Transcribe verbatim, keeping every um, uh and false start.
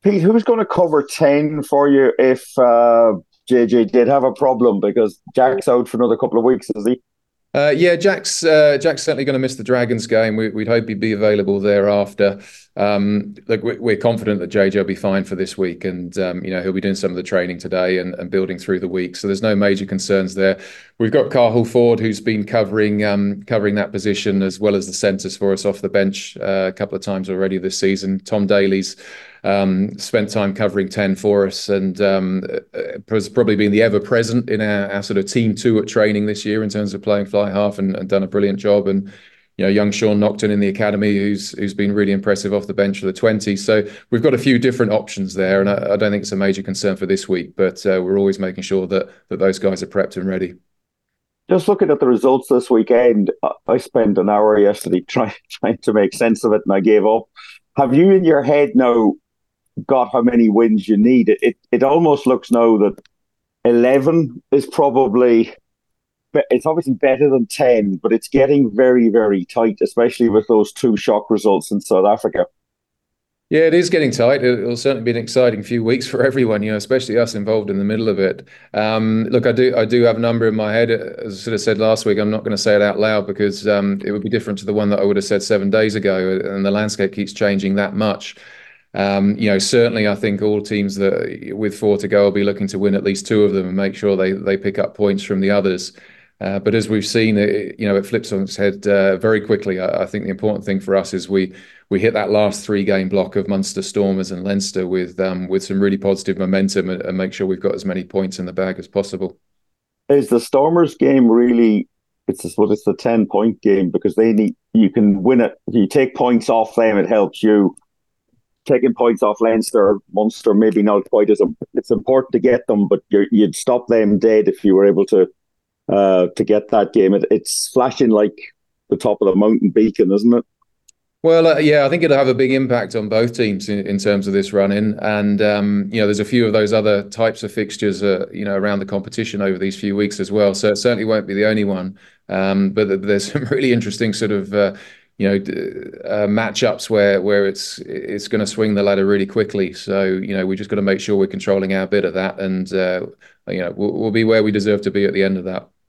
Pete, who's going to cover ten for you if uh, J J did have a problem? Because Jack's out for another couple of weeks, is he? Uh, yeah, Jack's uh, Jack's certainly going to miss the Dragons game. We, we'd hope he'd be available thereafter. Um, look, we- we're confident that J J will be fine for this week, and um, you know he'll be doing some of the training today and, and building through the week. So there's no major concerns there. We've got Cahill Ford, who's been covering um, covering that position as well as the centres for us off the bench uh, a couple of times already this season. Tom Daly's um, spent time covering ten for us, and um, has probably been the ever present in our, our sort of team two at training this year in terms of playing fly half, and, and done a brilliant job. And you know, young Sean Nocton in the academy, who's who's been really impressive off the bench for the twenty. So we've got a few different options there, and I, I don't think it's a major concern for this week. But uh, we're always making sure that that those guys are prepped and ready. Just looking at the results this weekend, I I spent an hour yesterday trying trying to make sense of it, and I gave up. Have you in your head now got how many wins you need? It it, it almost looks now that eleven is probably it's obviously better than ten, but it's getting very, very tight, especially with those two shock results in South Africa. Yeah, it is getting tight. It'll certainly be an exciting few weeks for everyone, you know, especially us involved in the middle of it. Um, look, I do, I do have a number in my head. As I sort of said last week, I'm not going to say it out loud because um, it would be different to the one that I would have said seven days ago, and the landscape keeps changing that much. Um, you know, certainly, I think all teams that with four to go will be looking to win at least two of them and make sure they they pick up points from the others. Uh, but as we've seen, it, you know, it flips on its head uh, very quickly. I, I think the important thing for us is we we hit that last three game block of Munster, Stormers, and Leinster with um, with some really positive momentum, and, and make sure we've got as many points in the bag as possible. Is the Stormers game really? It's what it's the ten point game because they need you can win it. If you take points off them, it helps you. Taking points off Leinster, Munster, maybe not quite as it's important to get them, but you're, you'd stop them dead if you were able to uh, to get that game. It, it's flashing like the top of the mountain beacon, isn't it? Well, uh, yeah, I think it'll have a big impact on both teams in, in terms of this run-in, and um, you know, there's a few of those other types of fixtures, uh, you know, around the competition over these few weeks as well. So it certainly won't be the only one, um, but there's some really interesting sort of, uh, you know, uh, matchups where where it's it's going to swing the ladder really quickly. So you know, we just got to make sure we're controlling our bit of that, and uh, you know, we'll, we'll be where we deserve to be at the end of that.